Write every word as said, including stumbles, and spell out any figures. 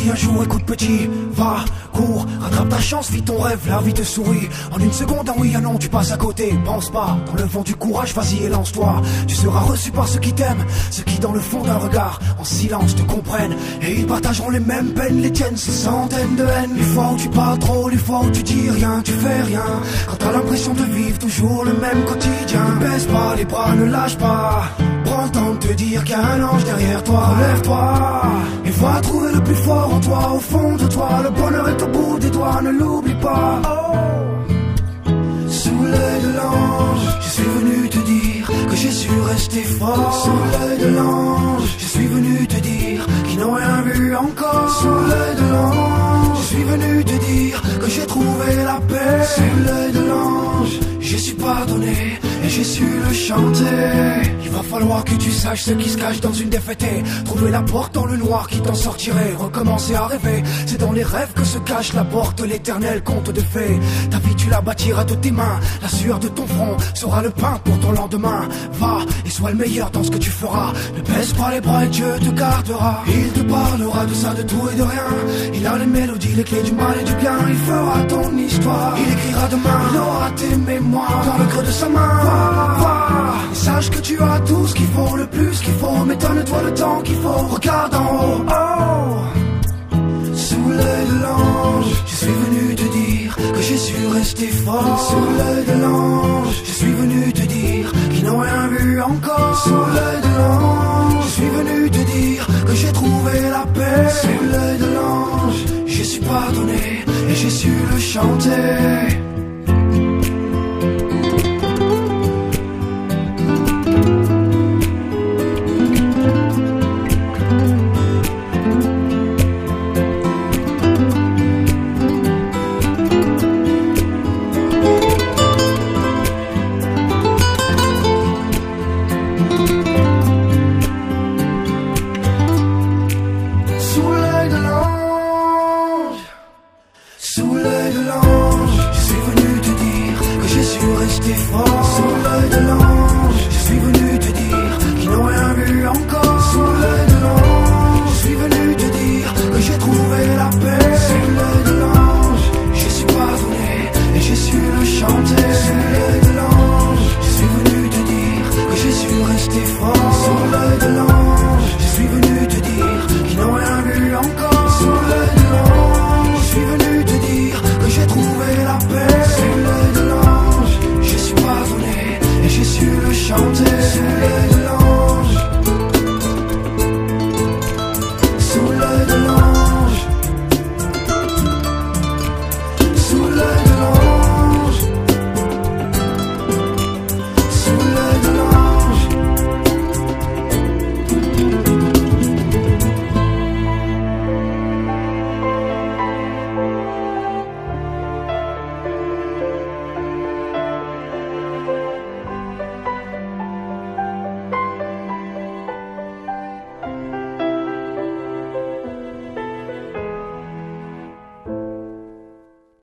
qui un jour écoute petit. Va, cours, rattrape ta chance, vis ton rêve, la vie te sourit. En une seconde, un oui, un non, tu passes à côté. Pense pas, dans le vent du courage, vas-y et lance-toi. Tu seras reçu par ceux qui t'aiment, ceux qui dans le fond d'un regard, en silence te comprennent. Et ils partageront les mêmes peines, les tiennes, ces centaines de haines. Les fois où tu parles trop, les fois où tu dis rien, tu fais rien. Quand t'as l'impression de vivre toujours le même quotidien. Ne baisse pas les bras, ne lâche pas. Prends le temps de te dire qu'il y a un ange derrière toi. Relève-toi et va trouver le plus fort en toi, au fond de toi. Le bonheur est au bout des doigts, ne l'oublie pas. Oh. Sous l'œil de l'ange, je suis venu te dire que j'ai su rester fort. Sous l'œil de l'ange, je suis venu te dire qu'ils n'ont rien vu encore. Sous l'œil de l'ange, je suis venu te dire que j'ai trouvé la paix. Sous l'œil de l'ange, je suis pardonné et j'ai su le chanter. Il va falloir que tu saches ce qui se cache dans une défaite. Trouver la porte dans le noir qui t'en sortirait. Recommencer à rêver, c'est dans les rêves que se cache la porte, l'éternel conte de fées. Ta vie tu la bâtiras de tes mains, la sueur de ton front sera le pain pour ton lendemain. Va et sois le meilleur dans ce que tu feras. Ne baisse pas les bras et Dieu te gardera. Il te parlera de ça, de tout et de rien. Il a les mélodies, les clés du mal et du bien. Il fera ton histoire, il écrira demain. Il aura tes mémoires dans le creux de sa main. Va, va, et sache que tu as tout ce qu'il faut, le plus qu'il faut. Mais donne-toi le temps qu'il faut, regarde en haut. Oh. Sous l'œil de l'ange, je suis venu te dire que j'ai su rester fort. Sous l'œil de l'ange, je suis venu te dire qu'ils n'ont rien vu encore. Sous l'œil de l'ange, je suis venu te dire que j'ai trouvé la paix. Sous l'œil de l'ange, je suis pardonné et j'ai su le chanter. Chanter.